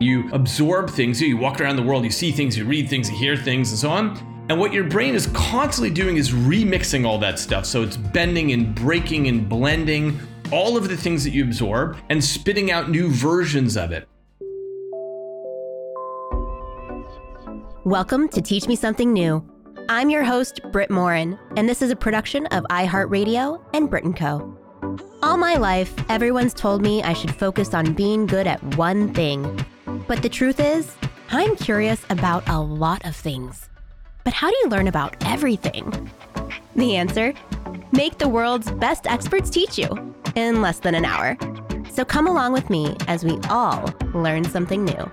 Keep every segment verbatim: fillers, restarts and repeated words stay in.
You absorb things, you walk around the world, you see things, you read things, you hear things, and so on. And what your brain is constantly doing is remixing all that stuff. So it's bending and breaking and blending all of the things that you absorb and spitting out new versions of it. Welcome to Teach Me Something New. I'm your host, Britt Morin, and this is a production of iHeartRadio and Brit and Co. All my life, everyone's told me I should focus on being good at one thing. But the truth is, I'm curious about a lot of things. But how do you learn about everything? The answer? Make the world's best experts teach you in less than an hour. So come along with me as we all learn something new.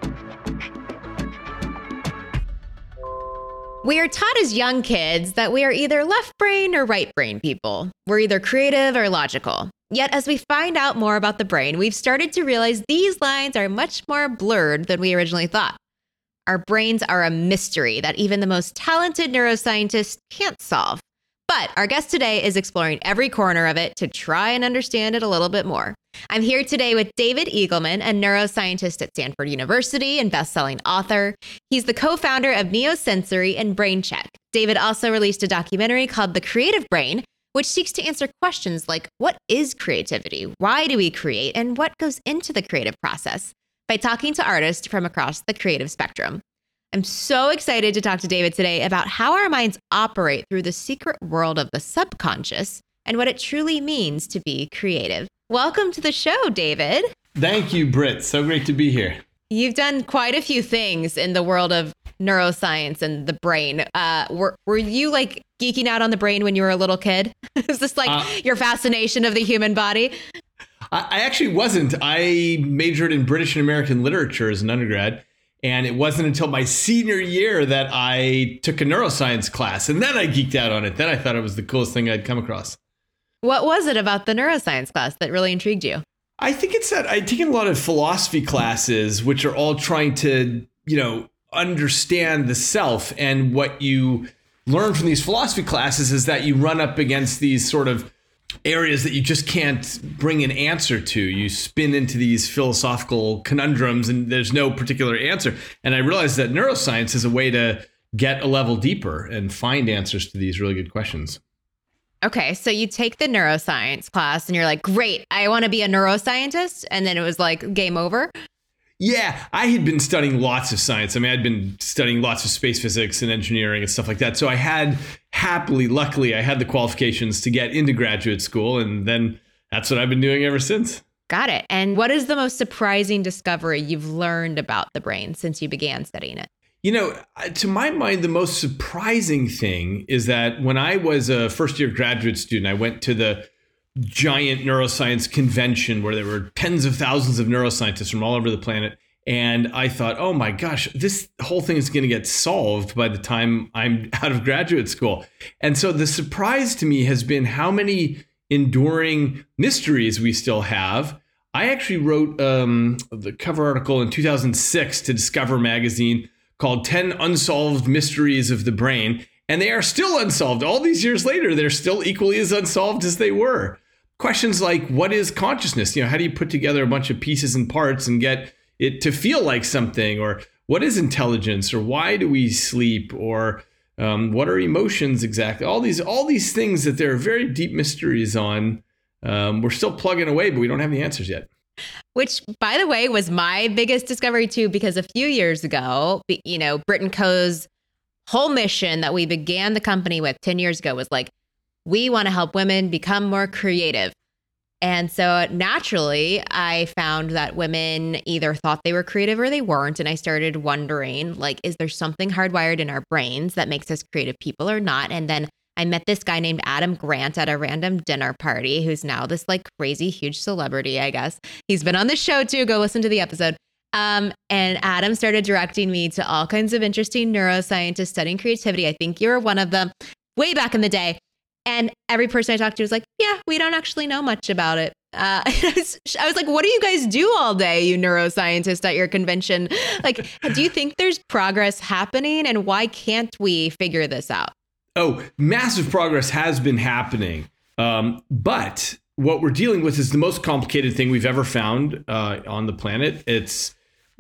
We are taught as young kids that we are either left brain or right brain people. We're either creative or logical. Yet as we find out more about the brain, we've started to realize these lines are much more blurred than we originally thought. Our brains are a mystery that even the most talented neuroscientists can't solve. But our guest today is exploring every corner of it to try and understand it a little bit more. I'm here today with David Eagleman, a neuroscientist at Stanford University and best-selling author. He's the co-founder of Neosensory and BrainCheck. David also released a documentary called The Creative Brain, which seeks to answer questions like, what is creativity? Why do we create? And what goes into the creative process? By talking to artists from across the creative spectrum. I'm so excited to talk to David today about how our minds operate through the secret world of the subconscious and what it truly means to be creative. Welcome to the show, David. Thank you, Britt. So great to be here. You've done quite a few things in the world of neuroscience and the brain. Uh, were, were you like geeking out on the brain when you were a little kid? Is this like uh, your fascination of the human body? I, I actually wasn't. I majored in British and American literature as an undergrad. And it wasn't until my senior year that I took a neuroscience class. And then I geeked out on it. Then I thought it was the coolest thing I'd come across. What was it about the neuroscience class that really intrigued you? I think it's that I'd taken a lot of philosophy classes, which are all trying to, you know, understand the self. And what you learn from these philosophy classes is that you run up against these sort of areas that you just can't bring an answer to. You spin into these philosophical conundrums and there's no particular answer. And I realized that neuroscience is a way to get a level deeper and find answers to these really good questions. Okay, so you take the neuroscience class and you're like, great, I want to be a neuroscientist. And then it was like game over. Yeah, I had been studying lots of science. I mean, I'd been studying lots of space physics and engineering and stuff like that. So I had happily, luckily, I had the qualifications to get into graduate school. And then that's what I've been doing ever since. Got it. And what is the most surprising discovery you've learned about the brain since you began studying it? You know, to my mind, the most surprising thing is that when I was a first year graduate student, I went to the giant neuroscience convention where there were tens of thousands of neuroscientists from all over the planet. And I thought, oh my gosh, this whole thing is going to get solved by the time I'm out of graduate school. And so the surprise to me has been how many enduring mysteries we still have. I actually wrote um, the cover article in two thousand six to Discover magazine called ten Unsolved Mysteries of the Brain. And they are still unsolved. All these years later, they're still equally as unsolved as they were. Questions like, what is consciousness? You know, how do you put together a bunch of pieces and parts and get it to feel like something? Or what is intelligence? Or why do we sleep? Or um, what are emotions exactly? All these, all these things that there are very deep mysteries on. Um, we're still plugging away, but we don't have the answers yet. Which, by the way, was my biggest discovery too, because a few years ago, you know, Brit and Co's whole mission that we began the company with ten years ago was like, we want to help women become more creative. And so naturally, I found that women either thought they were creative or they weren't. And I started wondering, like, is there something hardwired in our brains that makes us creative people or not? And then I met this guy named Adam Grant at a random dinner party, who's now this like crazy, huge celebrity, I guess. He's been on the show too. Go listen to the episode. Um, and Adam started directing me to all kinds of interesting neuroscientists studying creativity. I think you were one of them way back in the day. And every person I talked to was like, yeah, we don't actually know much about it. Uh, I, was, I was like, what do you guys do all day, you neuroscientists at your convention? Like, do you think there's progress happening and why can't we figure this out? Oh, massive progress has been happening. Um, but what we're dealing with is the most complicated thing we've ever found uh, on the planet. It's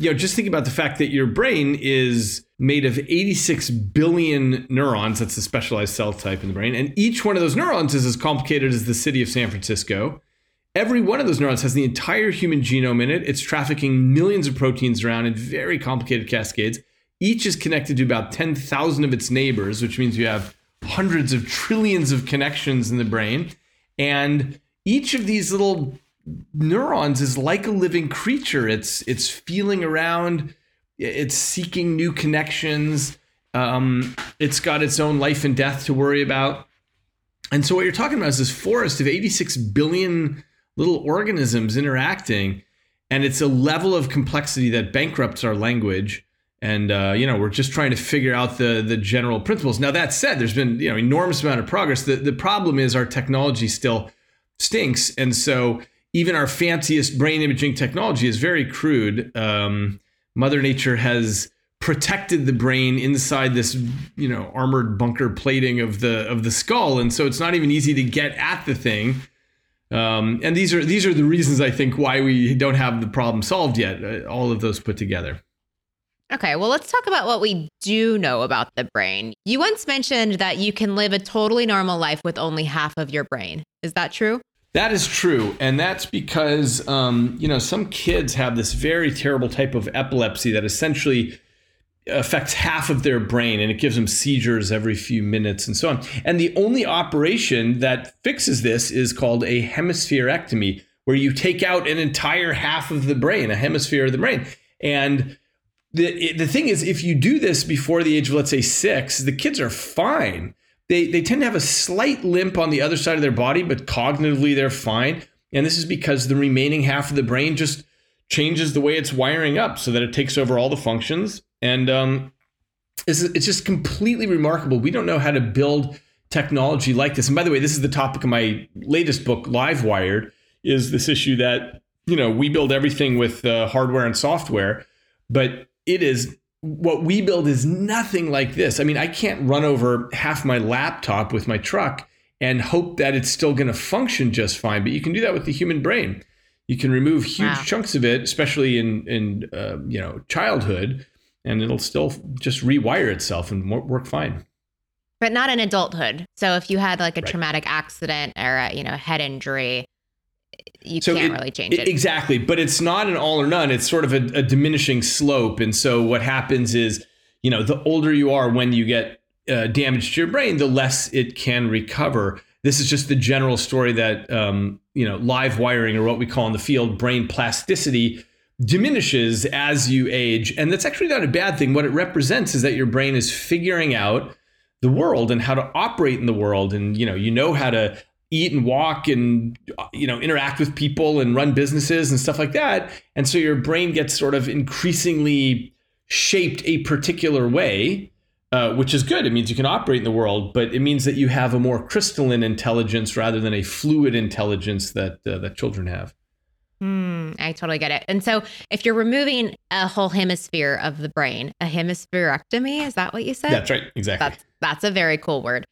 you know, just think about the fact that your brain is made of eighty-six billion neurons. That's a specialized cell type in the brain. And each one of those neurons is as complicated as the city of San Francisco. Every one of those neurons has the entire human genome in it. It's trafficking millions of proteins around in very complicated cascades. Each is connected to about ten thousand of its neighbors, which means you have hundreds of trillions of connections in the brain. And each of these little neurons is like a living creature. It's it's feeling around. It's seeking new connections. Um, it's got its own life and death to worry about. And so what you're talking about is this forest of eighty-six billion little organisms interacting. And it's a level of complexity that bankrupts our language. And, uh, you know, we're just trying to figure out the the general principles. Now, that said, there's been, you know, enormous amount of progress. The, the problem is our technology still stinks. And so even our fanciest brain imaging technology is very crude. Um, Mother Nature has protected the brain inside this, you know, armored bunker plating of the of the skull, and so it's not even easy to get at the thing. Um, and these are these are the reasons, I think, why we don't have the problem solved yet. Uh, all of those put together. Okay, well, let's talk about what we do know about the brain. You once mentioned that you can live a totally normal life with only half of your brain. Is that true? That is true. And that's because, um, you know, some kids have this very terrible type of epilepsy that essentially affects half of their brain, and it gives them seizures every few minutes and so on. And the only operation that fixes this is called a hemispherectomy, where you take out an entire half of the brain, a hemisphere of the brain. And the the thing is, if you do this before the age of, let's say, six, the kids are fine. They they tend to have a slight limp on the other side of their body, but cognitively they're fine. And this is because the remaining half of the brain just changes the way it's wiring up so that it takes over all the functions. And um, it's, it's just completely remarkable. We don't know how to build technology like this. And by the way, this is the topic of my latest book, Live Wired, is this issue that, you know, we build everything with uh, hardware and software, but it is what we build is nothing like this. I mean, I can't run over half my laptop with my truck and hope that it's still going to function just fine. But you can do that with the human brain. You can remove huge wow. chunks of it, especially in in uh, you know childhood, and it'll still just rewire itself and work fine. But not in adulthood. So if you had like a right. traumatic accident or a, you know head injury, you so can't it, really change it. Exactly. But it's not an all or none. It's sort of a, a diminishing slope. And so what happens is, you know, the older you are when you get uh, damage to your brain, the less it can recover. This is just the general story that, um, you know, live wiring, or what we call in the field brain plasticity, diminishes as you age. And that's actually not a bad thing. What it represents is that your brain is figuring out the world and how to operate in the world. And, you know, you know how to eat and walk and, you know, interact with people and run businesses and stuff like that. And so your brain gets sort of increasingly shaped a particular way, uh, which is good. It means you can operate in the world, but it means that you have a more crystalline intelligence rather than a fluid intelligence that uh, that children have. Mm, I totally get it. And so if you're removing a whole hemisphere of the brain, a hemispherectomy, is that what you said? That's right. Exactly. That's, that's a very cool word.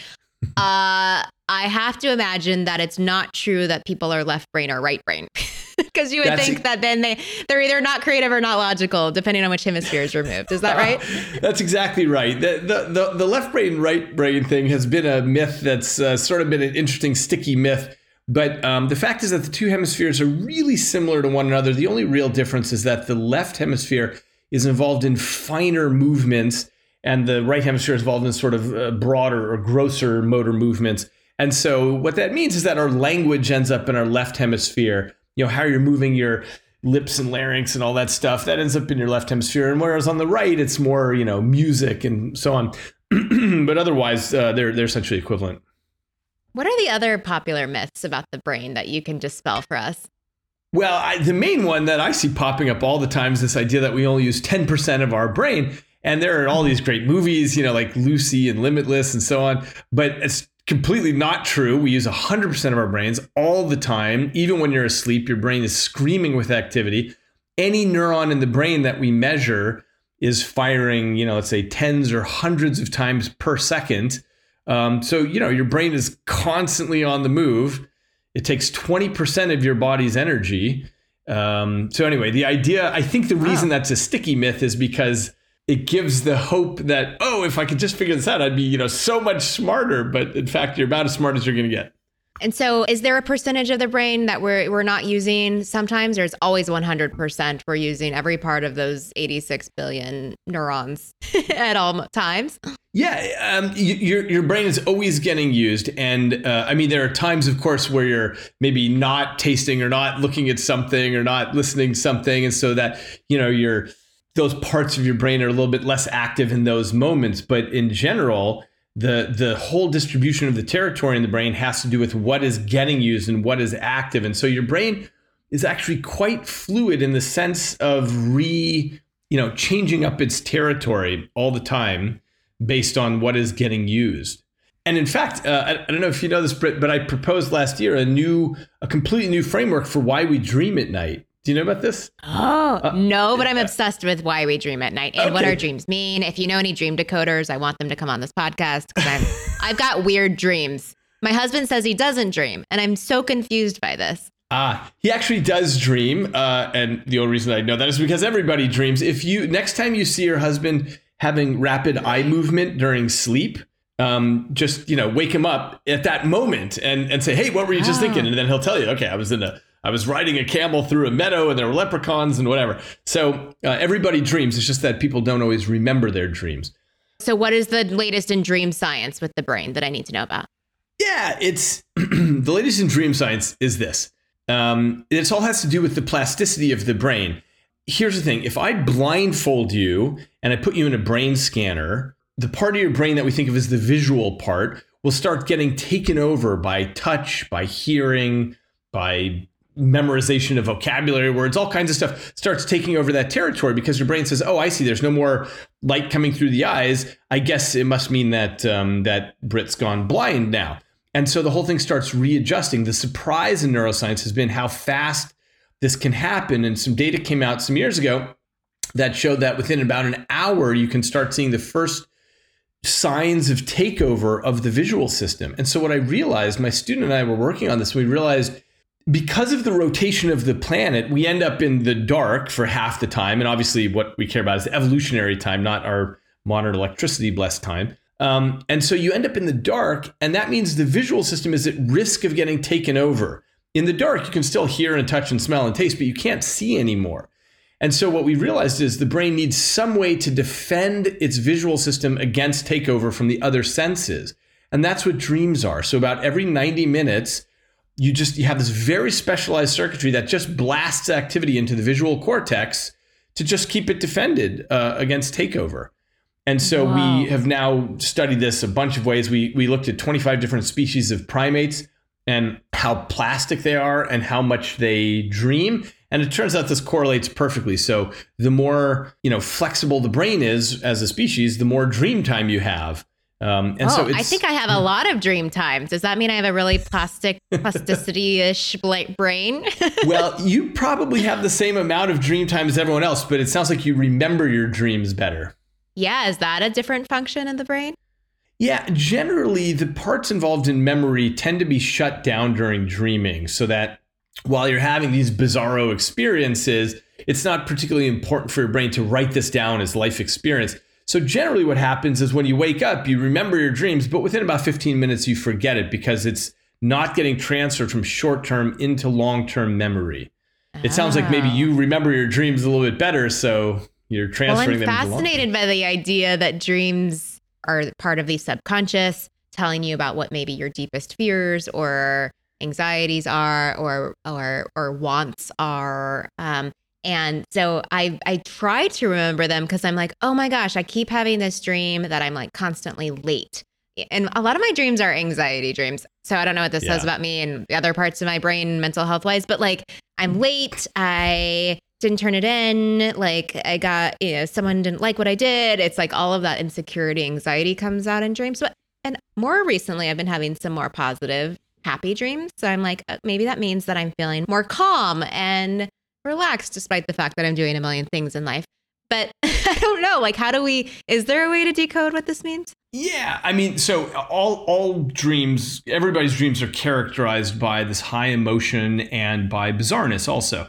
uh, I have to imagine that it's not true that people are left brain or right brain, because you would That's think e- that then they, they're either not creative or not logical, depending on which hemisphere is removed. Is that right? Uh, that's exactly right. The, the, the, the left brain, right brain thing has been a myth that's uh, sort of been an interesting, sticky myth. But um, the fact is that the two hemispheres are really similar to one another. The only real difference is that the left hemisphere is involved in finer movements, and the right hemisphere is involved in sort of uh, broader or grosser motor movements. And so what that means is that our language ends up in our left hemisphere. You know, how you're moving your lips and larynx and all that stuff, that ends up in your left hemisphere. And whereas on the right, it's more, you know, music and so on. But otherwise, uh, they're they're essentially equivalent. What are the other popular myths about the brain that you can dispel for us? Well, I, the main one that I see popping up all the time is this idea that we only use ten percent of our brain. And there are all these great movies, you know, like Lucy and Limitless and so on. But it's completely not true. We use one hundred percent of our brains all the time. Even when you're asleep, your brain is screaming with activity. Any neuron in the brain that we measure is firing, you know, let's say tens or hundreds of times per second. Um, so, you know, your brain is constantly on the move. It takes twenty percent of your body's energy. Um, so anyway, the idea, I think the reason wow. that's a sticky myth is because it gives the hope that, oh, if I could just figure this out, I'd be, you know, so much smarter. But in fact, you're about as smart as you're going to get. And so is there a percentage of the brain that we're we're not using sometimes, or it's always one hundred percent we're using every part of those eighty-six billion neurons at all times? Yeah, um, you, your your brain is always getting used. And uh, I mean, there are times, of course, where you're maybe not tasting or not looking at something or not listening to something. And so that, you know, your those parts of your brain are a little bit less active in those moments. But in general, the the whole distribution of the territory in the brain has to do with what is getting used and what is active. And so your brain is actually quite fluid in the sense of re, you know, changing up its territory all the time based on what is getting used. And in fact, uh, I, I don't know if you know this, Britt, but I proposed last year a new, a completely new framework for why we dream at night. Do you know about this? Oh, uh, no, but I'm obsessed with why we dream at night and okay. what our dreams mean. If you know any dream decoders, I want them to come on this podcast because I'm I've got weird dreams. My husband says he doesn't dream, and I'm so confused by this. Ah, he actually does dream. Uh, and the only reason I know that is because everybody dreams. If you next time you see your husband having rapid eye movement during sleep, um, just, you know, wake him up at that moment and, and say, hey, what were you just oh. thinking? And then he'll tell you, okay, I was in a I was riding a camel through a meadow and there were leprechauns and whatever. So uh, everybody dreams. It's just that people don't always remember their dreams. So what is the latest in dream science with the brain that I need to know about? Yeah, it's the latest in dream science is this. Um, it all has to do with the plasticity of the brain. Here's the thing. If I blindfold you and I put you in a brain scanner, the part of your brain that we think of as the visual part will start getting taken over by touch, by hearing, by memorization of vocabulary words, all kinds of stuff starts taking over that territory because your brain says, oh, I see, there's no more light coming through the eyes. I guess it must mean that um, that Britt's gone blind now. And so the whole thing starts readjusting. The surprise in neuroscience has been how fast this can happen. And some data came out some years ago that showed that within about an hour, you can start seeing the first signs of takeover of the visual system. And so what I realized, my student and I were working on this, we realized because of the rotation of the planet, we end up in the dark for half the time. And obviously what we care about is the evolutionary time, not our modern electricity blessed time. Um, and so you end up in the dark, and that means the visual system is at risk of getting taken over. In the dark, you can still hear and touch and smell and taste, but you can't see anymore. And so what we realized is the brain needs some way to defend its visual system against takeover from the other senses. And that's what dreams are. So about every ninety minutes, you just you have this very specialized circuitry that just blasts activity into the visual cortex to just keep it defended uh, against takeover. And so wow. we have now studied this a bunch of ways. We we looked at twenty-five different species of primates and how plastic they are and how much they dream. And it turns out this correlates perfectly. So the more, you know, flexible the brain is as a species, the more dream time you have. Um, and oh, so it's, I think I have a lot of dream times. Does that mean I have a really plastic, plasticity-ish brain? Well, you probably have the same amount of dream time as everyone else, but it sounds like you remember your dreams better. Yeah, is that a different function in the brain? Yeah, generally the parts involved in memory tend to be shut down during dreaming so that while you're having these bizarro experiences, it's not particularly important for your brain to write this down as life experience. So generally what happens is when you wake up, you remember your dreams, but within about fifteen minutes, you forget it because it's not getting transferred from short-term into long-term memory. Oh. It sounds like maybe you remember your dreams a little bit better, so you're transferring well, them. I'm fascinated by the idea that dreams are part of the subconscious, telling you about what maybe your deepest fears or anxieties are, or or or wants are. Um, and so I I try to remember them because I'm like, oh my gosh, I keep having this dream that I'm like constantly late. And a lot of my dreams are anxiety dreams. So I don't know what this yeah. says about me and other parts of my brain, mental health wise, but like I'm late. I didn't turn it in. Like I got, you know, someone didn't like what I did. It's like all of that insecurity, anxiety comes out in dreams. But and more recently, I've been having some more positive, happy dreams. So I'm like, maybe that means that I'm feeling more calm and relaxed, despite the fact that I'm doing a million things in life. But I don't know, like, how do we, is there a way to decode what this means? Yeah, I mean, so all all dreams, everybody's dreams are characterized by this high emotion and by bizarreness also.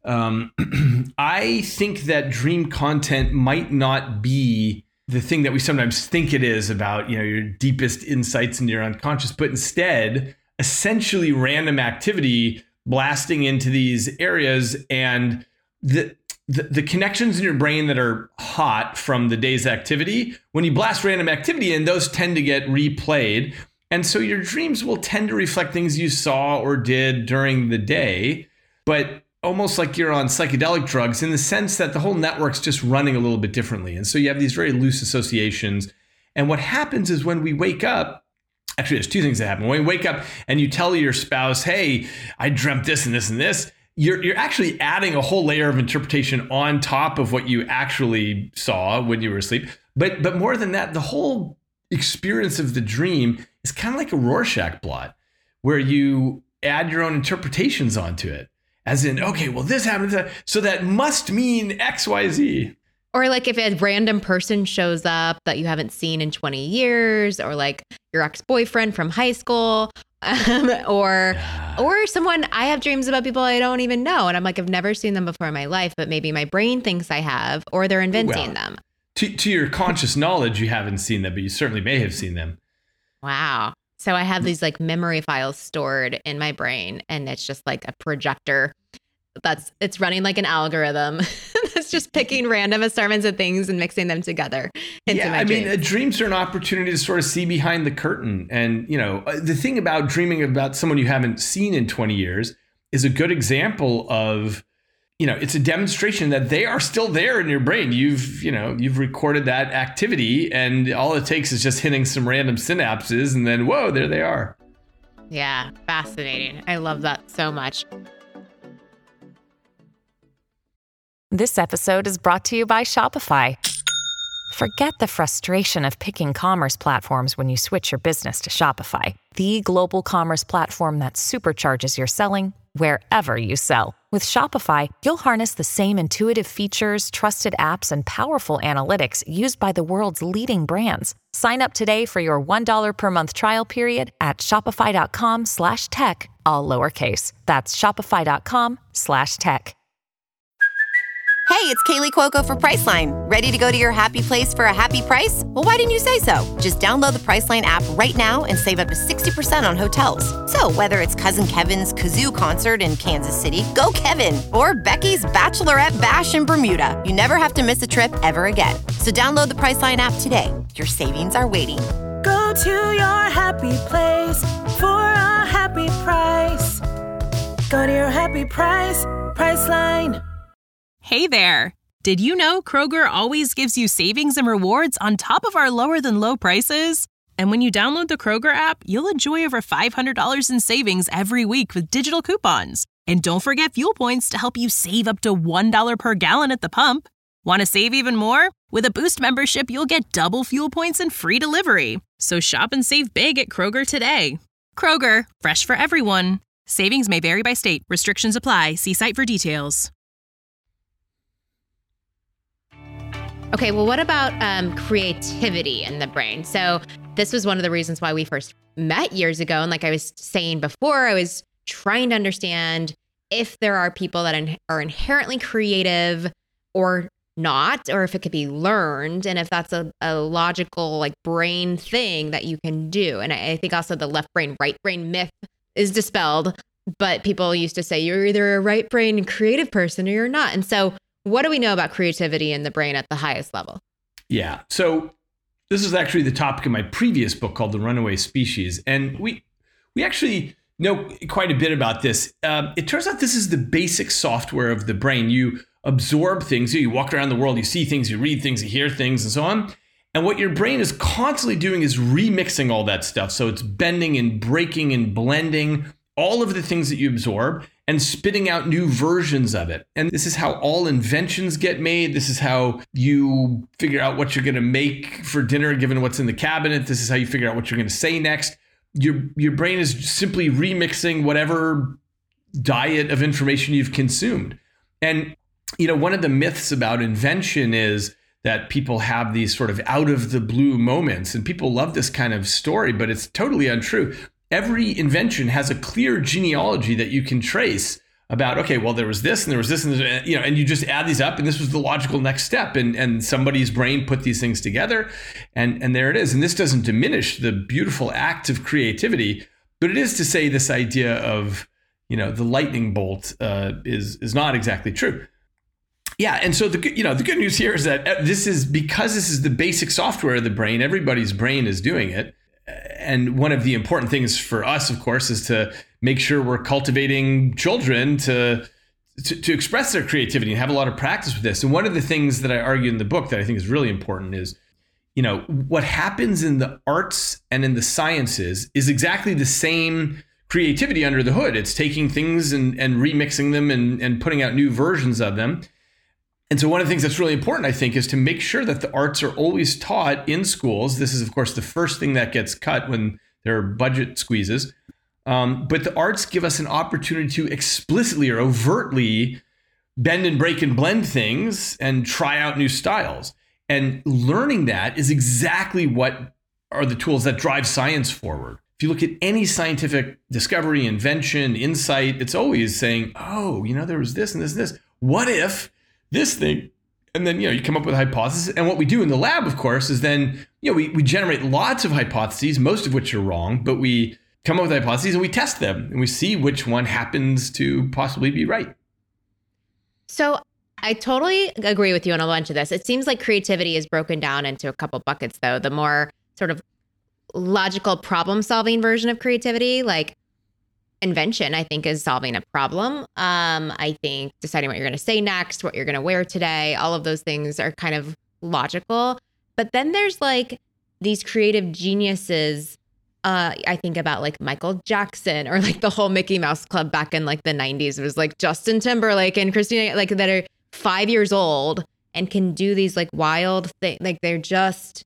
Um, I think that dream content might not be the thing that we sometimes think it is about, you know, your deepest insights into your unconscious, but instead essentially random activity blasting into these areas, and the, the the connections in your brain that are hot from the day's activity, when you blast random activity in, those tend to get replayed. And so your dreams will tend to reflect things you saw or did during the day, but almost like you're on psychedelic drugs in the sense that the whole network's just running a little bit differently. And so you have these very loose associations. And what happens is when we wake up, actually, there's two things that happen. When you wake up and you tell your spouse, hey, I dreamt this and this and this, you're you're actually adding a whole layer of interpretation on top of what you actually saw when you were asleep. But but more than that, the whole experience of the dream is kind of like a Rorschach blot, where you add your own interpretations onto it. As in, okay, well, this happened, so that must mean X, Y, Z. Or like if a random person shows up that you haven't seen in twenty years, or like your ex-boyfriend from high school, um, or Yeah. or someone, I have dreams about people I don't even know. And I'm like, I've never seen them before in my life, but maybe my brain thinks I have, or they're inventing Well, them. To, to your conscious knowledge, you haven't seen them, but you certainly may have seen them. Wow. So I have these like memory files stored in my brain, and it's just like a projector that's it's running like an algorithm that's just picking random assortments of things and mixing them together into Yeah, my I dreams. mean, uh, dreams are an opportunity to sort of see behind the curtain. And, you know, uh, the thing about dreaming about someone you haven't seen in twenty years is a good example of, you know, it's a demonstration that they are still there in your brain. You've, you know, you've recorded that activity, and all it takes is just hitting some random synapses, and then, whoa, there they are. Yeah, fascinating. I love that so much. This episode is brought to you by Shopify. Forget the frustration of picking commerce platforms when you switch your business to Shopify, the global commerce platform that supercharges your selling wherever you sell. With Shopify, you'll harness the same intuitive features, trusted apps, and powerful analytics used by the world's leading brands. Sign up today for your one dollar per month trial period at shopify.com slash tech, all lowercase. That's shopify.com slash tech. Hey, it's Kaylee Cuoco for Priceline. Ready to go to your happy place for a happy price? Well, why didn't you say so? Just download the Priceline app right now and save up to sixty percent on hotels. So whether it's Cousin Kevin's Kazoo Concert in Kansas City, go Kevin, or Becky's Bachelorette Bash in Bermuda, you never have to miss a trip ever again. So download the Priceline app today. Your savings are waiting. Go to your happy place for a happy price. Go to your happy price, Priceline. Hey there! Did you know Kroger always gives you savings and rewards on top of our lower than low prices? And when you download the Kroger app, you'll enjoy over five hundred dollars in savings every week with digital coupons. And don't forget fuel points to help you save up to one dollar per gallon at the pump. Want to save even more? With a Boost membership, you'll get double fuel points and free delivery. So shop and save big at Kroger today. Kroger, fresh for everyone. Savings may vary by state. Restrictions apply. See site for details. Okay, well, what about um, creativity in the brain? So this was one of the reasons why we first met years ago. And like I was saying before, I was trying to understand if there are people that in- are inherently creative or not, or if it could be learned, and if that's a, a logical like brain thing that you can do. And I, I think also the left brain, right brain myth is dispelled, but people used to say you're either a right brain creative person or you're not. And so what do we know about creativity in the brain at the highest level? Yeah. So this is actually the topic of my previous book called The Runaway Species. And we we actually know quite a bit about this. Uh, it turns out this is the basic software of the brain. You absorb things, you walk around the world, you see things, you read things, you hear things, and so on. And what your brain is constantly doing is remixing all that stuff. So it's bending and breaking and blending all of the things that you absorb and spitting out new versions of it. And this is how all inventions get made. This is how you figure out what you're going to make for dinner, given what's in the cabinet. This is how you figure out what you're going to say next. Your, your brain is simply remixing whatever diet of information you've consumed. And, you know, one of the myths about invention is that people have these sort of out of the blue moments, and people love this kind of story, but it's totally untrue. Every invention has a clear genealogy that you can trace about, okay, well, there was this and there was this, and you know, and you just add these up, and this was the logical next step, and and somebody's brain put these things together, and and there it is. And this doesn't diminish the beautiful act of creativity, but it is to say this idea of, you know, the lightning bolt uh, is is not exactly true. Yeah, and so the you know the good news here is that this is because this is the basic software of the brain. Everybody's brain is doing it. And one of the important things for us, of course, is to make sure we're cultivating children to, to to express their creativity and have a lot of practice with this. And one of the things that I argue in the book that I think is really important is, you know, what happens in the arts and in the sciences is exactly the same creativity under the hood. It's taking things and, and remixing them and, and putting out new versions of them. And so one of the things that's really important, I think, is to make sure that the arts are always taught in schools. This is, of course, the first thing that gets cut when there are budget squeezes. Um, but the arts give us an opportunity to explicitly or overtly bend and break and blend things and try out new styles. And learning that is exactly what are the tools that drive science forward. If you look at any scientific discovery, invention, insight, it's always saying, oh, you know, there was this and this and this. What if this thing? And then, you know, you come up with a hypothesis. And what we do in the lab, of course, is then, you know, we, we generate lots of hypotheses, most of which are wrong, but we come up with hypotheses and we test them and we see which one happens to possibly be right. So I totally agree with you on a bunch of this. It seems like creativity is broken down into a couple buckets, though. The more sort of logical problem solving version of creativity, like invention, I think, is solving a problem. Um, I think deciding what you're going to say next, what you're going to wear today, all of those things are kind of logical. But then there's like these creative geniuses. Uh, I think about like Michael Jackson or like the whole Mickey Mouse Club back in like the nineties. It was like Justin Timberlake and Christina, like that are five years old and can do these like wild things. Like they're just,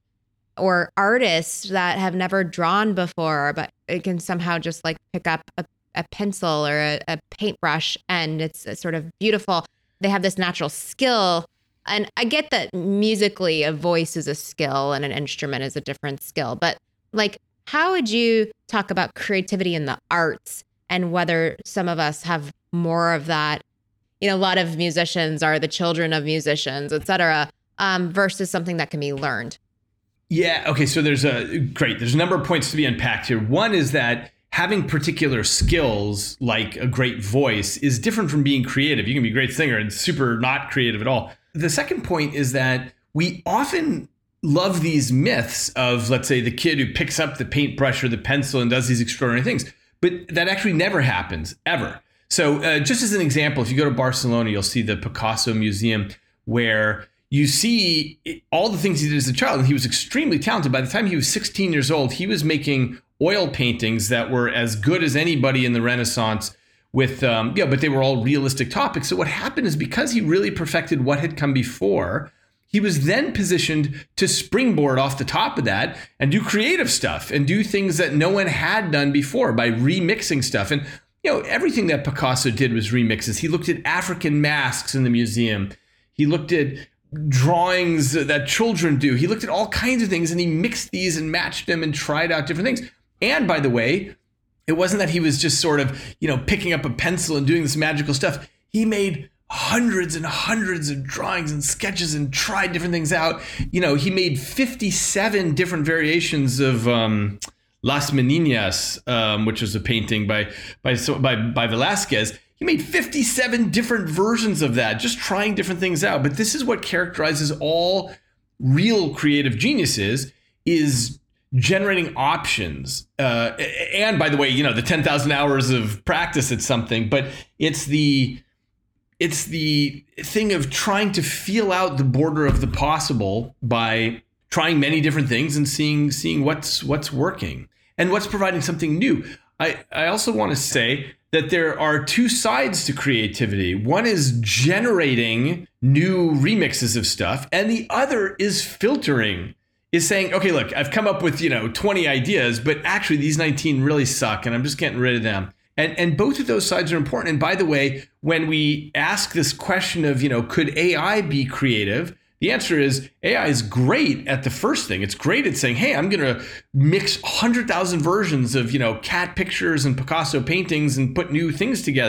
or artists that have never drawn before, but it can somehow just like pick up a, a pencil or a, a paintbrush and it's, it's sort of beautiful. They have this natural skill. And I get that musically a voice is a skill and an instrument is a different skill, but like, how would you talk about creativity in the arts and whether some of us have more of that? You know, a lot of musicians are the children of musicians, et cetera, um, versus something that can be learned. Yeah. Okay. So there's a great, there's a number of points to be unpacked here. One is that having particular skills like a great voice is different from being creative. You can be a great singer and super not creative at all. The second point is that we often love these myths of, let's say, the kid who picks up the paintbrush or the pencil and does these extraordinary things, but that actually never happens, ever. So uh, just as an example, if you go to Barcelona, you'll see the Picasso Museum where you see all the things he did as a child, and he was extremely talented. By the time he was sixteen years old, he was making oil paintings that were as good as anybody in the Renaissance with, um, yeah, but they were all realistic topics. So what happened is because he really perfected what had come before, he was then positioned to springboard off the top of that and do creative stuff and do things that no one had done before by remixing stuff. And, you know, everything that Picasso did was remixes. He looked at African masks in the museum. He looked at drawings that children do. He looked at all kinds of things and he mixed these and matched them and tried out different things. And by the way, it wasn't that he was just sort of, you know, picking up a pencil and doing this magical stuff. He made hundreds and hundreds of drawings and sketches and tried different things out. You know, he made fifty-seven different variations of um, Las Meninas, um, which was a painting by by by by Velázquez. He made fifty-seven different versions of that, just trying different things out. But this is what characterizes all real creative geniuses, is generating options. Uh, and by the way, you know, the ten thousand hours of practice at something, but it's the It's the thing of trying to feel out the border of the possible by trying many different things and seeing seeing what's what's working and what's providing something new. I, I also want to say that there are two sides to creativity. One is generating new remixes of stuff, and the other is filtering, is saying, okay, look, I've come up with, you know, twenty ideas, but actually these nineteen really suck and I'm just getting rid of them. And and both of those sides are important. And by the way, when we ask this question of, you know, could A I be creative? The answer is A I is great at the first thing. It's great at saying, hey, I'm going to mix one hundred thousand versions of, you know, cat pictures and Picasso paintings and put new things together.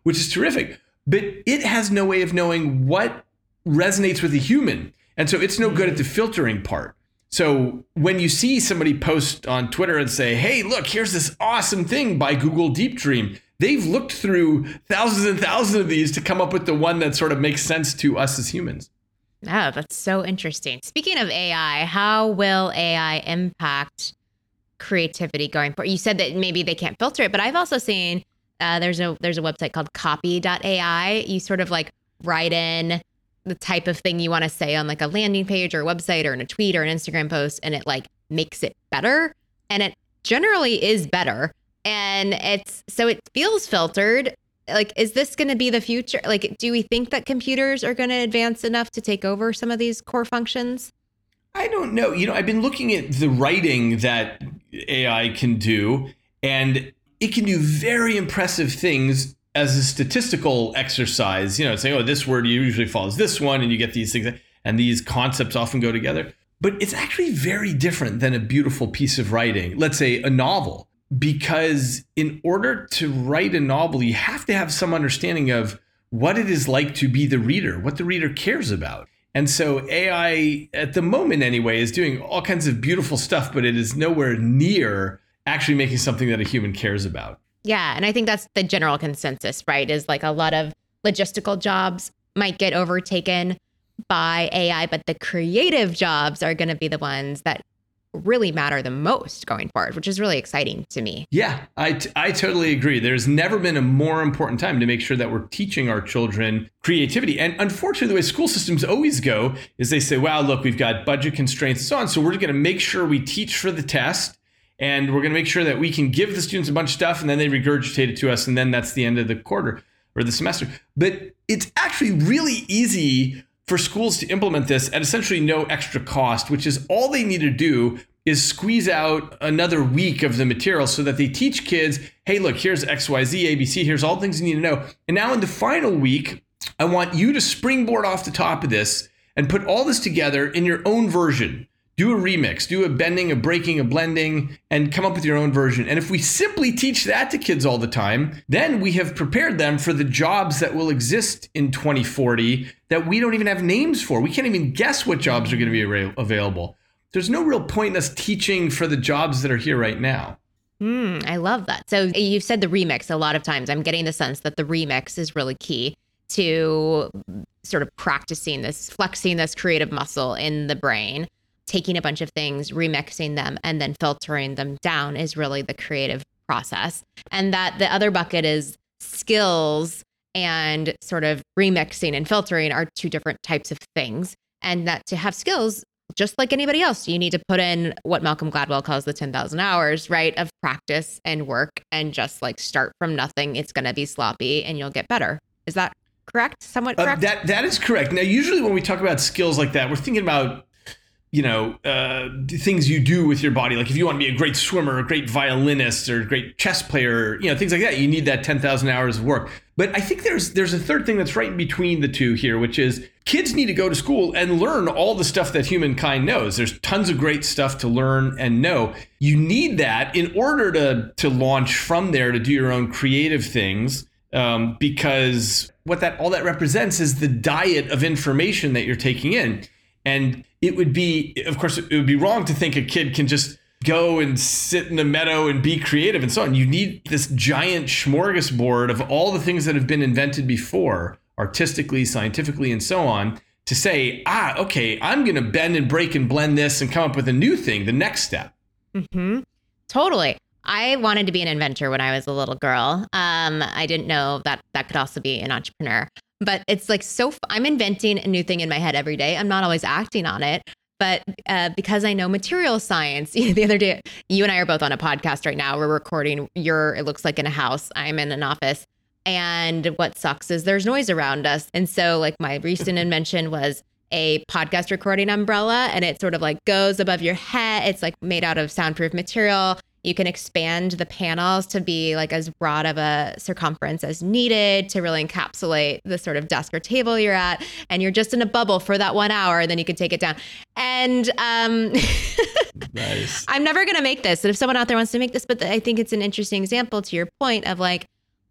which is terrific. But it has no way of knowing what resonates with a human. And so it's no good at the filtering part. So when you see somebody post on Twitter and say, hey, look, here's this awesome thing by Google Deep Dream, they've looked through thousands and thousands of these to come up with the one that sort of makes sense to us as humans. Oh, that's so interesting. Speaking of A I, how will A I impact creativity going forward? You said that maybe they can't filter it, but I've also seen uh, there's a there's a website called copy dot A I. You sort of like write in the type of thing you want to say on like a landing page or a website or in a tweet or an Instagram post, and it like makes it better. And it generally is better. And it's so it feels filtered. Like, is this going to be the future? Like, do we think that computers are going to advance enough to take over some of these core functions? I don't know. You know, I've been looking at the writing that A I can do, and it can do very impressive things as a statistical exercise. You know, saying, oh, this word usually follows this one, and you get these things, and these concepts often go together. But it's actually very different than a beautiful piece of writing. Let's say a novel. Because in order to write a novel, you have to have some understanding of what it is like to be the reader, what the reader cares about. And so A I, at the moment anyway, is doing all kinds of beautiful stuff, but it is nowhere near actually making something that a human cares about. Yeah. And I think that's the general consensus, right? Is like a lot of logistical jobs might get overtaken by A I, but the creative jobs are going to be the ones that really matter the most going forward, which is really exciting to me. Yeah, I, t- I totally agree. There's never been a more important time to make sure that we're teaching our children creativity. And unfortunately, the way school systems always go is they say, wow, look, we've got budget constraints and so on. So we're going to make sure we teach for the test. And we're going to make sure that we can give the students a bunch of stuff and then they regurgitate it to us. And then that's the end of the quarter or the semester. But it's actually really easy for schools to implement this at essentially no extra cost, which is all they need to do is squeeze out another week of the material so that they teach kids, hey, look, here's X, Y, Z, A B C, here's all the things you need to know. And now in the final week, I want you to springboard off the top of this and put all this together in your own version. Do a remix, do a bending, a breaking, a blending, and come up with your own version. And if we simply teach that to kids all the time, then we have prepared them for the jobs that will exist in twenty forty that we don't even have names for. We can't even guess what jobs are going to be ara- available. There's no real point in us teaching for the jobs that are here right now. Mm, I love that. So you've said the remix a lot of times. I'm getting the sense that the remix is really key to sort of practicing this, flexing this creative muscle in the brain. Taking a bunch of things, remixing them, and then filtering them down is really the creative process. And that the other bucket is skills, and sort of remixing and filtering are two different types of things. And that to have skills, just like anybody else, you need to put in what Malcolm Gladwell calls the ten thousand hours, right, of practice and work, and just like start from nothing. It's going to be sloppy and you'll get better. Is that correct? Somewhat correct? Uh, that That is correct. Now, usually when we talk about skills like that, we're thinking about you know, uh, things you do with your body. Like if you want to be a great swimmer, a great violinist, or a great chess player, you know, things like that, you need that ten thousand hours of work. But I think there's there's a third thing that's right in between the two here, which is kids need to go to school and learn all the stuff that humankind knows. There's tons of great stuff to learn and know. You need that in order to to launch from there to do your own creative things, um, because what that all that represents is the diet of information that you're taking in. And it would be, of course, it would be wrong to think a kid can just go and sit in the meadow and be creative and so on. You need this giant smorgasbord of all the things that have been invented before, artistically, scientifically, and so on, to say, ah, okay, I'm going to bend and break and blend this and come up with a new thing, the next step. Mm-hmm. Totally. I wanted to be an inventor when I was a little girl. Um, I didn't know that that could also be an entrepreneur. But it's like so f- I'm inventing a new thing in my head every day. I'm not always acting on it. But uh, because I know material science, the other day, you and I are both on a podcast right now. We're recording. You're, it looks like in a house. I'm in an office. And what sucks is there's noise around us. And so like my recent invention was a podcast recording umbrella, and it sort of like goes above your head. It's like made out of soundproof material. You can expand the panels to be like as broad of a circumference as needed to really encapsulate the sort of desk or table you're at. And you're just in a bubble for that one hour, and then you can take it down. And um, nice. I'm never going to make this. And if someone out there wants to make this, but I think it's an interesting example to your point of like,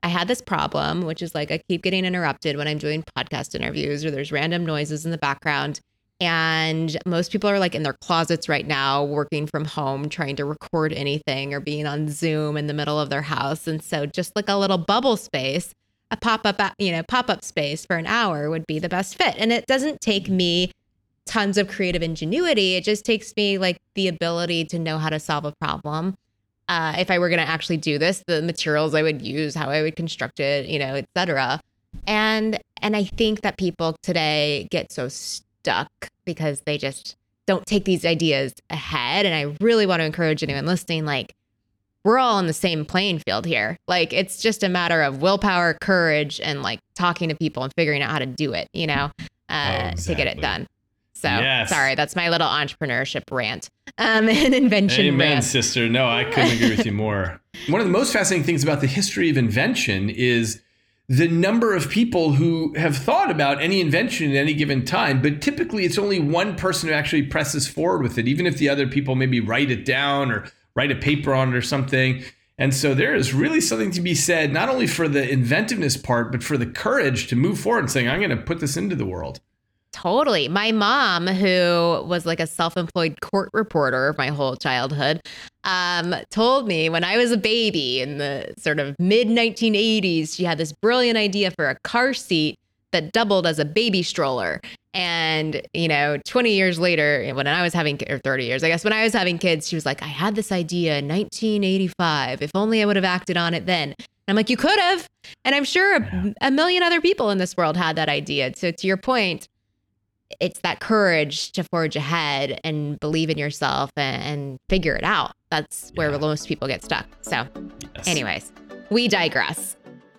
I had this problem, which is like I keep getting interrupted when I'm doing podcast interviews or there's random noises in the background. And most people are like in their closets right now, working from home, trying to record anything or being on Zoom in the middle of their house. And so just like a little bubble space, a pop-up, you know, pop-up space for an hour would be the best fit. And it doesn't take me tons of creative ingenuity. It just takes me like the ability to know how to solve a problem. Uh, if I were going to actually do this, the materials I would use, how I would construct it, you know, et cetera. And, and I think that people today get so stuck because they just don't take these ideas ahead. And I really want to encourage anyone listening, like, we're all on the same playing field here. Like, it's just a matter of willpower, courage, and like talking to people and figuring out how to do it, you know, uh, oh, exactly. to get it done. So yes. Sorry, that's my little entrepreneurship rant um, and invention Amen, rant. sister. No, I couldn't agree with you more. One of the most fascinating things about the history of invention is the number of people who have thought about any invention at any given time, but typically it's only one person who actually presses forward with it, even if the other people maybe write it down or write a paper on it or something. And so there is really something to be said, not only for the inventiveness part, but for the courage to move forward and saying, I'm going to put this into the world. Totally. My mom, who was like a self-employed court reporter my whole childhood, um, told me when I was a baby in the sort of mid nineteen eighties, she had this brilliant idea for a car seat that doubled as a baby stroller. And, you know, twenty years later, when I was having, or thirty years, I guess, when I was having kids, she was like, I had this idea in nineteen eighty-five. If only I would have acted on it then. And I'm like, you could have. And I'm sure a, a million other people in this world had that idea. So to your point, it's that courage to forge ahead and believe in yourself and, and figure it out. That's where yeah. most people get stuck. So yes. anyways, we digress.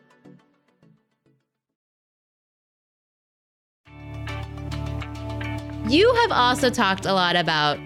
You have also talked a lot about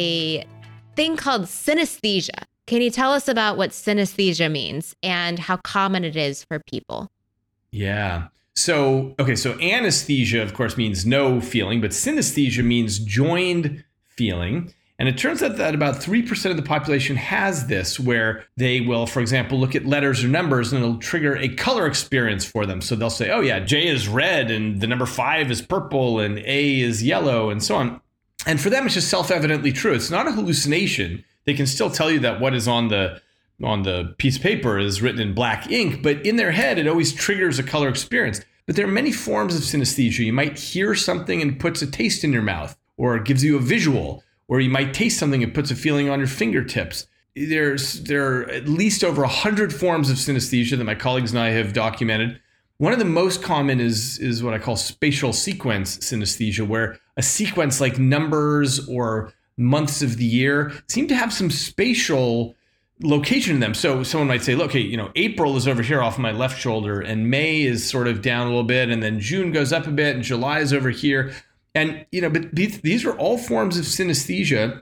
a thing called synesthesia. Can you tell us about what synesthesia means and how common it is for people? Yeah. So, okay, so anesthesia, of course, means no feeling, but synesthesia means joined feeling. And it turns out that about three percent of the population has this, where they will, for example, look at letters or numbers and it'll trigger a color experience for them. So they'll say, oh yeah, J is red and the number five is purple and A is yellow and so on. And for them, it's just self-evidently true. It's not a hallucination. They can still tell you that what is on the on the piece of paper is written in black ink, but in their head, it always triggers a color experience. But there are many forms of synesthesia. You might hear something and it puts a taste in your mouth, or it gives you a visual, or you might taste something and puts a feeling on your fingertips. There's there are at least over one hundred forms of synesthesia that my colleagues and I have documented. One of the most common is, is what I call spatial sequence synesthesia, where a sequence like numbers or months of the year seem to have some spatial location in them. So someone might say, look, hey, you know, April is over here off my left shoulder and May is sort of down a little bit and then June goes up a bit and July is over here. And, you know, but these, these are all forms of synesthesia.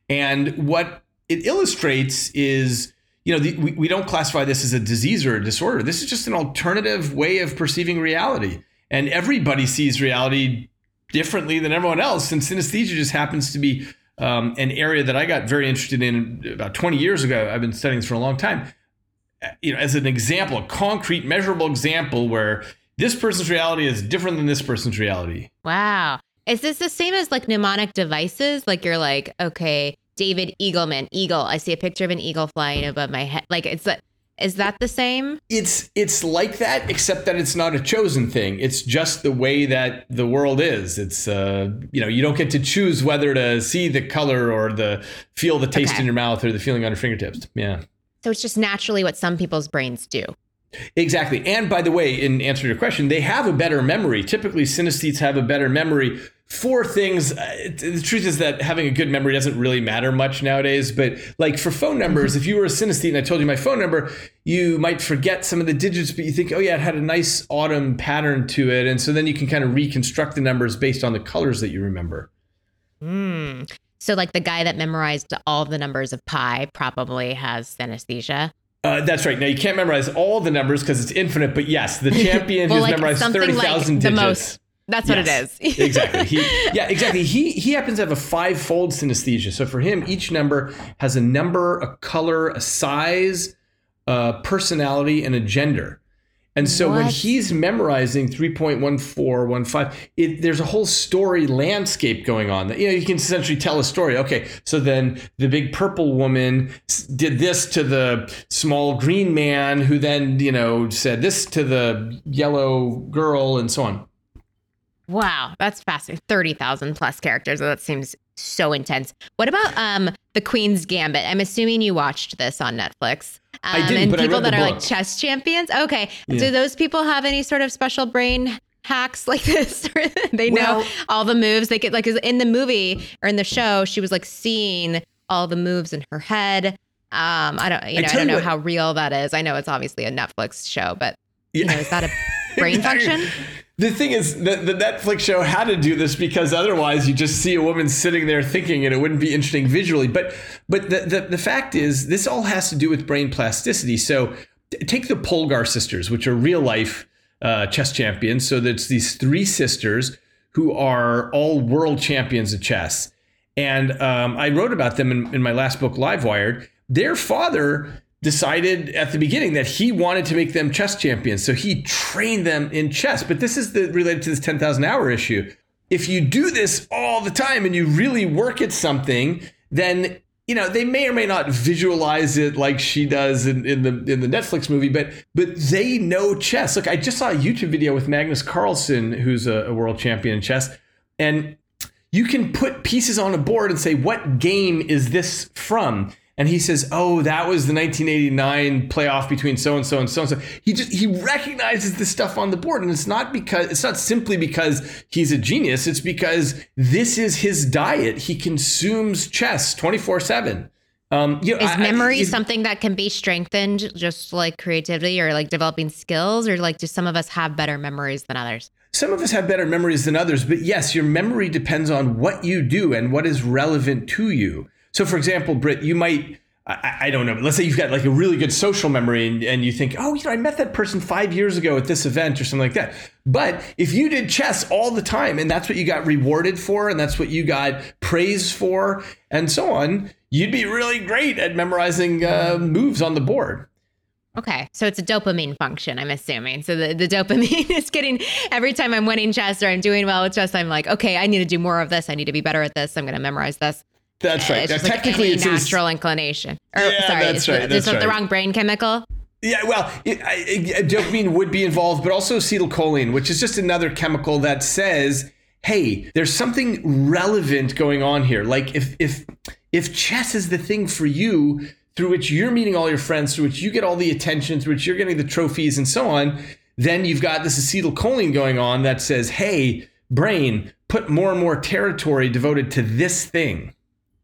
And what it illustrates is, you know, the, we, we don't classify this as a disease or a disorder. This is just an alternative way of perceiving reality. And everybody sees reality differently than everyone else. And synesthesia just happens to be Um, an area that I got very interested in about twenty years ago. I've been studying this for a long time. You know, as an example, a concrete, measurable example where this person's reality is different than this person's reality. Wow. Is this the same as like mnemonic devices? Like you're like, okay, David Eagleman, eagle. I see a picture of an eagle flying above my head. Like it's that. Is that the same? It's it's like that, except that it's not a chosen thing. It's just the way that the world is. It's, uh, you know, you don't get to choose whether to see the color or the feel the taste okay. in your mouth or the feeling on your fingertips. Yeah. So it's just naturally what some people's brains do. Exactly. And by the way, in answer to your question, they have a better memory. Typically, synesthetes have a better memory for things. Uh, the truth is that having a good memory doesn't really matter much nowadays. But like for phone numbers, if you were a synesthete and I told you my phone number, you might forget some of the digits, but you think, oh yeah, it had a nice autumn pattern to it. And so then you can kind of reconstruct the numbers based on the colors that you remember. Mm. So like the guy that memorized all of the numbers of pi probably has synesthesia. Uh, that's right. Now, you can't memorize all the numbers because it's infinite. But yes, the champion well, has like memorized thirty thousand like digits. Most. That's yes, what it is. Exactly. He, yeah, exactly. He he happens to have a five-fold synesthesia. So for him, each number has a number, a color, a size, a personality, and a gender. And so What? when he's memorizing three point one four one five, it, there's a whole story landscape going on. That, you know, you can essentially tell a story. Okay, so then the big purple woman did this to the small green man, who then, you know, said this to the yellow girl, and so on. Wow, that's fascinating. thirty thousand plus characters. That seems so intense. What about um the Queen's Gambit? I'm assuming you watched this on Netflix. Um, I didn't, and but I people read that the are book. like chess champions. Okay. Yeah. Do those people have any sort of special brain hacks like this? They Well- know all the moves. They could, like, 'cause in the movie or in the show, she was like seeing all the moves in her head. Um, I don't, you I know, I tell don't you know what- how real that is. I know it's obviously a Netflix show, but you Yeah. know, is that a brain Exactly. function? The thing is, the, the Netflix show had to do this because otherwise you just see a woman sitting there thinking, and it wouldn't be interesting visually. But but the, the, the fact is, this all has to do with brain plasticity. So t- take the Polgar sisters, which are real life uh, chess champions. So that's these three sisters who are all world champions of chess. And um, I wrote about them in, in my last book, Livewired. Their father decided at the beginning that he wanted to make them chess champions. So he trained them in chess. But this is the related to this ten thousand hour issue. If you do this all the time and you really work at something, then, you know, they may or may not visualize it like she does in, in the in the Netflix movie, but but they know chess. Look, I just saw a YouTube video with Magnus Carlsen, who's a, a world champion in chess, and you can put pieces on a board and say, what game is this from? And he says, oh, that was the nineteen eighty-nine playoff between so-and-so and so-and-so. He just, he recognizes this stuff on the board. And it's not because, it's not simply because he's a genius. It's because this is his diet. He consumes chess twenty-four seven. Um, you know, Is I- memory I- something that can be strengthened, just like creativity or like developing skills, or like do some of us have better memories than others? Some of us have better memories than others, but yes, your memory depends on what you do and what is relevant to you. So, for example, Britt, you might, I, I don't know, but let's say you've got like a really good social memory and, and you think, oh, you know, I met that person five years ago at this event or something like that. But if you did chess all the time and that's what you got rewarded for and that's what you got praised for and so on, you'd be really great at memorizing uh, moves on the board. Okay, so it's a dopamine function, I'm assuming. So the, the dopamine is getting, every time I'm winning chess or I'm doing well with chess, I'm like, okay, I need to do more of this. I need to be better at this. I'm going to memorize this. That's Uh, right. It's Now, just like technically, any it's in- natural inclination. Or, Yeah, sorry, that's is right, the, that's is the right. wrong brain chemical? Yeah, well, it, I, it, dopamine would be involved, but also acetylcholine, which is just another chemical that says, hey, there's something relevant going on here. Like if if if chess is the thing for you through which you're meeting all your friends, through which you get all the attention, through which you're getting the trophies and so on, then you've got this acetylcholine going on that says, hey, brain, put more and more territory devoted to this thing.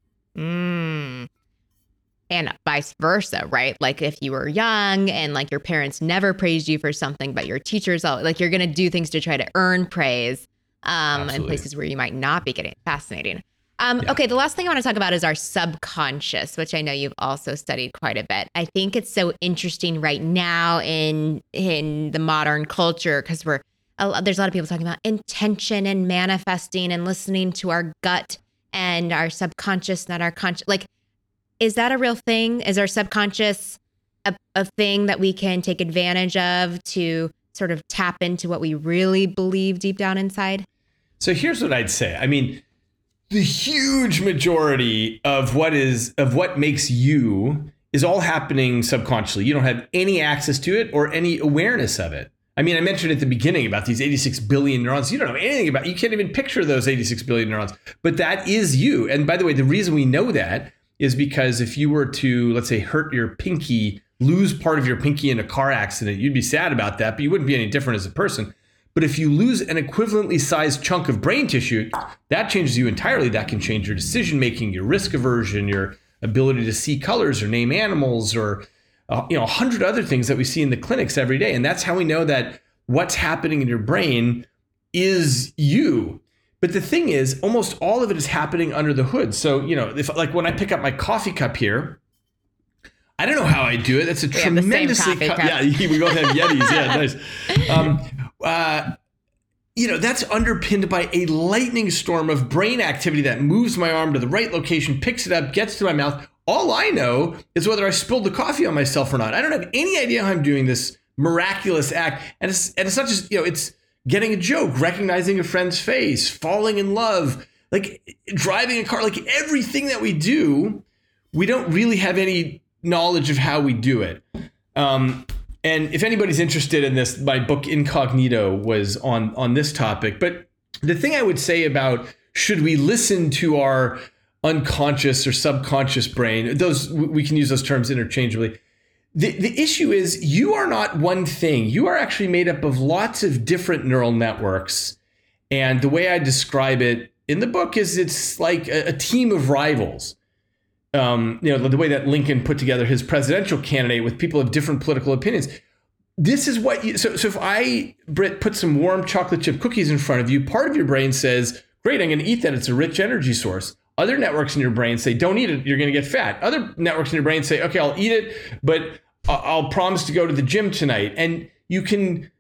Mm. And vice versa, right? Like if you were young and like your parents never praised you for something, but your teachers, all like you're going to do things to try to earn praise um, in Absolutely. places where you might not be getting it. Fascinating. Um, Yeah. Okay, the last thing I want to talk about is our subconscious, which I know you've also studied quite a bit. I think it's so interesting right now in in the modern culture because we're a, lo- there's a lot of people talking about intention and manifesting and listening to our gut and our subconscious, not our conscious. Like, is that a real thing? Is our subconscious a, a thing that we can take advantage of to sort of tap into what we really believe deep down inside? So here's what I'd say. I mean, the huge majority of what is of what makes you is all happening subconsciously. You don't have any access to it or any awareness of it. I mean, I mentioned at the beginning about these eighty-six billion neurons. You don't know anything about, you can't even picture those eighty-six billion neurons, but that is you. And by the way, the reason we know that is because if you were to, let's say, hurt your pinky, lose part of your pinky in a car accident, you'd be sad about that, but you wouldn't be any different as a person. But if you lose an equivalently sized chunk of brain tissue, that changes you entirely. That can change your decision making, your risk aversion, your ability to see colors or name animals, or uh, you know, a hundred other things that we see in the clinics every day. And that's how we know that what's happening in your brain is you. But the thing is, almost all of it is happening under the hood. So, you know, if like when I pick up my coffee cup here, I don't know how I do it. That's a We have the same tremendously coffee co- cup. yeah. We both have Yetis. Yeah, nice. Um, uh, you know, that's underpinned by a lightning storm of brain activity that moves my arm to the right location, picks it up, gets to my mouth. All I know is whether I spilled the coffee on myself or not. I don't have any idea how I'm doing this miraculous act. And it's, and it's not just, you know, it's getting a joke, recognizing a friend's face, falling in love, like driving a car, like everything that we do, we don't really have any knowledge of how we do it. Um, and if anybody's interested in this, my book Incognito was on, on this topic. But the thing I would say about should we listen to our unconscious or subconscious brain, those we can use those terms interchangeably. The, the issue is you are not one thing. You are actually made up of lots of different neural networks. And the way I describe it in the book is it's like a, a team of rivals. Um, you know, the way that Lincoln put together his presidential candidate with people of different political opinions. This is what you, so, so if I, Britt, put some warm chocolate chip cookies in front of you, part of your brain says, great, I'm going to eat that. It's a rich energy source. Other networks in your brain say, don't eat it. You're going to get fat. Other networks in your brain say, okay, I'll eat it, but I'll promise to go to the gym tonight. And you can,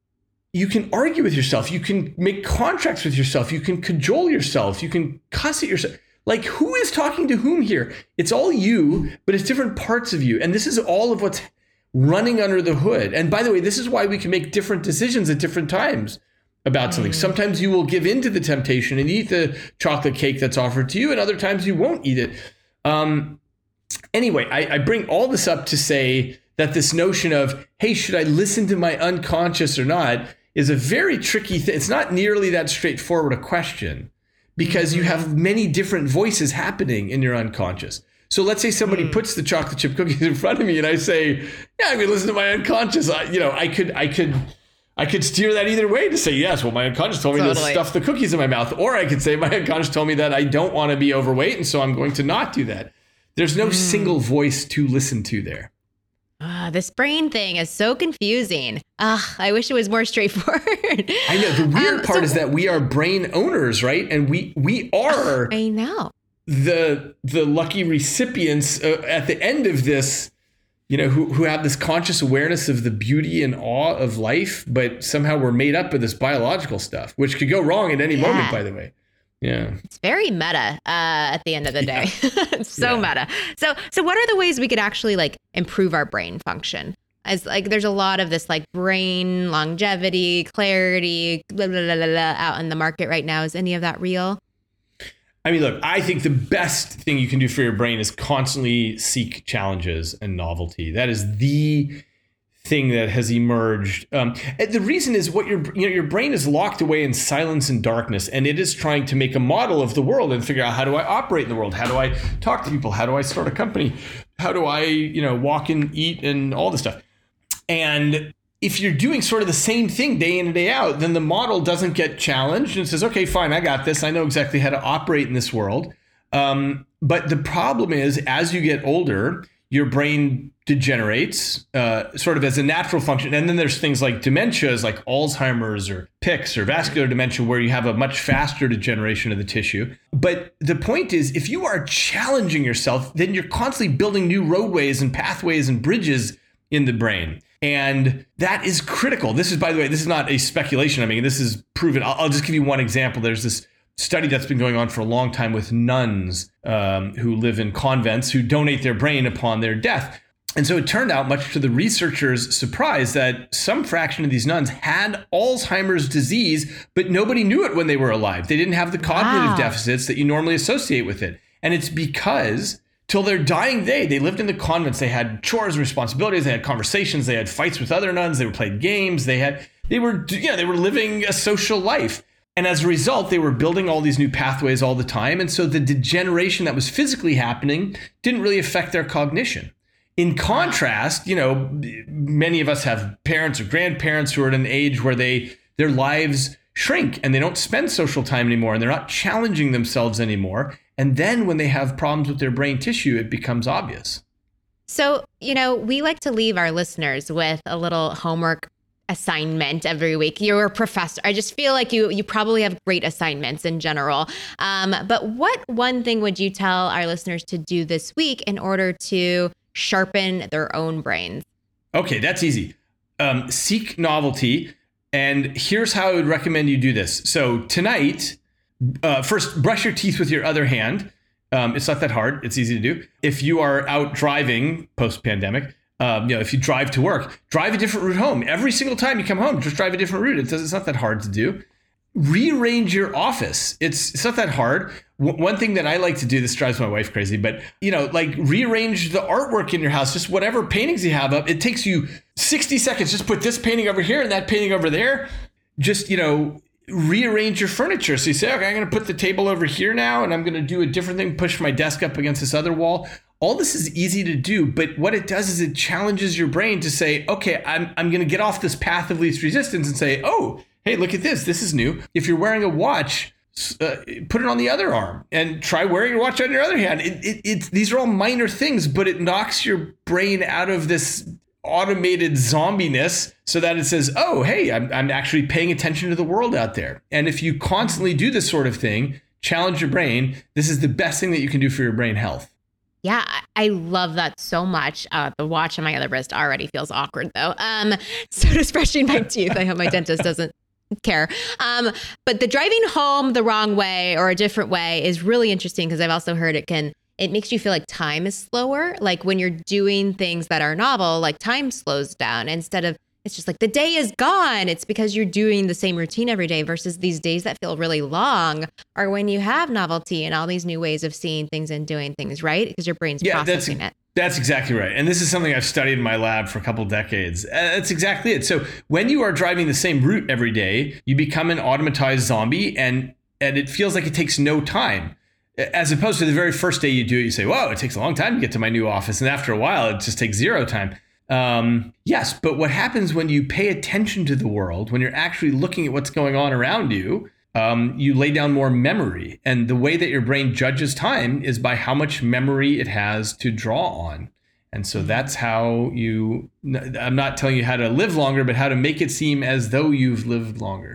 you can argue with yourself. You can make contracts with yourself. You can cajole yourself. You can cuss at yourself. Like, who is talking to whom here? It's all you, but it's different parts of you. And this is all of what's running under the hood. And by the way, this is why we can make different decisions at different times about something. Sometimes you will give in to the temptation and eat the chocolate cake that's offered to you, and other times you won't eat it. Um, anyway, I, I bring all this up to say that this notion of, hey, should I listen to my unconscious or not, is a very tricky thing. It's not nearly that straightforward a question, because you have many different voices happening in your unconscious. So let's say somebody mm. puts the chocolate chip cookies in front of me and I say, yeah, I'm gonna listen to my unconscious. I, you know, I could, I could, I could steer that either way to say, yes, well, my unconscious told me totally. to stuff the cookies in my mouth. Or I could say my unconscious told me that I don't want to be overweight, and so I'm going to not do that. There's no mm. single voice to listen to there. Ah, this brain thing is so confusing. Ah, I wish it was more straightforward. I know. The weird um, part so, is that we are brain owners, right? And we we are I know. the the lucky recipients uh, at the end of this, you know, who, who have this conscious awareness of the beauty and awe of life, but somehow we're made up of this biological stuff, which could go wrong at any yeah. moment, by the way. Yeah. It's very meta uh, at the end of the day. Yeah. It's so yeah. meta. So so what are the ways we could actually like improve our brain function? As like there's a lot of this like brain longevity, clarity, blah, blah, blah, blah, blah, out in the market right now. Is any of that real? I mean, look, I think the best thing you can do for your brain is constantly seek challenges and novelty. That is the thing that has emerged. Um, the reason is what your you know your brain is locked away in silence and darkness, and it is trying to make a model of the world and figure out, how do I operate in the world? How do I talk to people? How do I start a company? How do I you know walk and eat and all this stuff? And if you're doing sort of the same thing day in and day out, then the model doesn't get challenged and says, okay, fine, I got this. I know exactly how to operate in this world. Um, but the problem is, as you get older, your brain degenerates uh, sort of as a natural function. And then there's things like dementias, like Alzheimer's or Pick's or vascular dementia, where you have a much faster degeneration of the tissue. But the point is, if you are challenging yourself, then you're constantly building new roadways and pathways and bridges in the brain. And that is critical. This is, by the way, this is not a speculation. I mean, this is proven. I'll, I'll just give you one example. There's this study that's been going on for a long time with nuns um, who live in convents who donate their brain upon their death. And so it turned out, much to the researchers' surprise, that some fraction of these nuns had Alzheimer's disease, but nobody knew it when they were alive. They didn't have the cognitive wow. deficits that you normally associate with it. And it's because till their dying day, they lived in the convents. They had chores and responsibilities. They had conversations. They had fights with other nuns. They were playing games. They had, they were, yeah, they were living a social life. And as a result, they were building all these new pathways all the time. And so the degeneration that was physically happening didn't really affect their cognition. In contrast, you know, many of us have parents or grandparents who are at an age where they, their lives shrink and they don't spend social time anymore and they're not challenging themselves anymore. And then when they have problems with their brain tissue, it becomes obvious. So, you know, we like to leave our listeners with a little homework assignment every week. You're a professor. I just feel like you you probably have great assignments in general. Um, but what one thing would you tell our listeners to do this week in order to sharpen their own brains? Okay, that's easy. Um, seek novelty. And here's how I would recommend you do this. So tonight, uh, first, brush your teeth with your other hand. Um, it's not that hard. It's easy to do. If you are out driving post-pandemic, Um, you know, if you drive to work, drive a different route home. Every single time you come home, just drive a different route. It does, it's not that hard to do. Rearrange your office. It's it's not that hard. W- one thing that I like to do, this drives my wife crazy, but you know, like rearrange the artwork in your house, just whatever paintings you have up. It takes you sixty seconds. Just put this painting over here and that painting over there. Just, you know, rearrange your furniture. So you say, okay, I'm going to put the table over here now, and I'm going to do a different thing, push my desk up against this other wall. All this is easy to do, but what it does is it challenges your brain to say, okay, I'm I'm going to get off this path of least resistance and say, oh, hey, look at this. This is new. If you're wearing a watch, uh, put it on the other arm and try wearing your watch on your other hand. It, it, it, these are all minor things, but it knocks your brain out of this automated zombiness so that it says, oh, hey, I'm, I'm actually paying attention to the world out there. And if you constantly do this sort of thing, challenge your brain, this is the best thing that you can do for your brain health. Yeah, I love that so much. Uh, the watch on my other wrist already feels awkward, though. Um, so does brushing my teeth. I hope my dentist doesn't care. Um, but the driving home the wrong way or a different way is really interesting because I've also heard it can, it makes you feel like time is slower. Like when you're doing things that are novel, like time slows down instead of, it's just like the day is gone. It's because you're doing the same routine every day versus these days that feel really long are when you have novelty and all these new ways of seeing things and doing things, right? Because your brain's yeah, processing that's, it. That's exactly right. And this is something I've studied in my lab for a couple of decades. Uh, that's exactly it. So when you are driving the same route every day, you become an automatized zombie and, and it feels like it takes no time. As opposed to the very first day you do it, you say, whoa, it takes a long time to get to my new office. And after a while, it just takes zero time. Um, yes, but what happens when you pay attention to the world, when you're actually looking at what's going on around you, um, you lay down more memory. And the way that your brain judges time is by how much memory it has to draw on. And so that's how you, I'm not telling you how to live longer, but how to make it seem as though you've lived longer.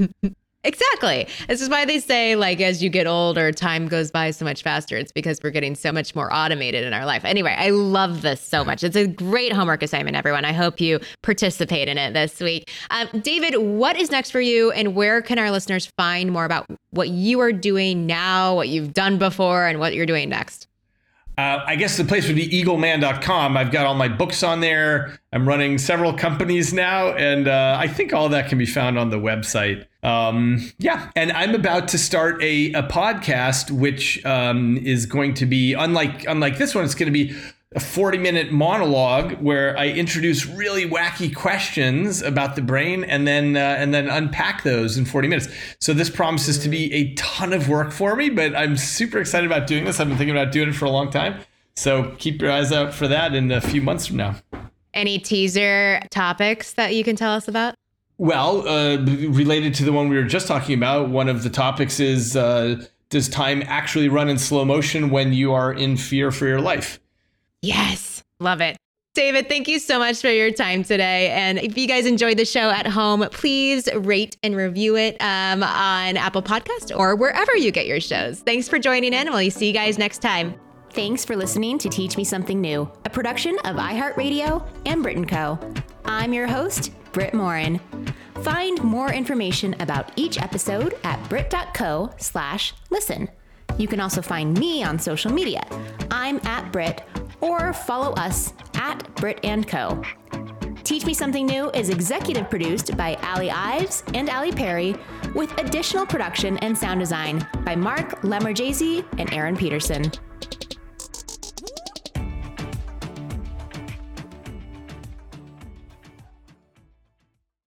Exactly. This is why they say, like, as you get older, time goes by so much faster. It's because we're getting so much more automated in our life. Anyway, I love this so much. It's a great homework assignment, everyone. I hope you participate in it this week. Um, David, what is next for you, and where can our listeners find more about what you are doing now, what you've done before, and what you're doing next? Uh, I guess the place would be eagle man dot com. I've got all my books on there. I'm running several companies now, and uh, I think all that can be found on the website. Um, yeah, and I'm about to start a, a podcast, which um, is going to be, unlike unlike this one, it's going to be a forty minute monologue where I introduce really wacky questions about the brain and then uh, and then unpack those in forty minutes. So this promises to be a ton of work for me, but I'm super excited about doing this. I've been thinking about doing it for a long time. So keep your eyes out for that in a few months from now. Any teaser topics that you can tell us about? Well, uh, related to the one we were just talking about, one of the topics is, uh, does time actually run in slow motion when you are in fear for your life? Yes. Love it. David, thank you so much for your time today. And if you guys enjoyed the show at home, please rate and review it um, on Apple Podcast or wherever you get your shows. Thanks for joining in. We'll see you guys next time. Thanks for listening to Teach Me Something New, a production of iHeartRadio and Brit and Co. I'm your host, Britt Morin. Find more information about each episode at brit.co slash listen. You can also find me on social media. I'm at Brit, or follow us at Brit and Co. Teach Me Something New is executive produced by Allie Ives and Allie Perry, with additional production and sound design by Mark Lemmerjazy and Aaron Peterson.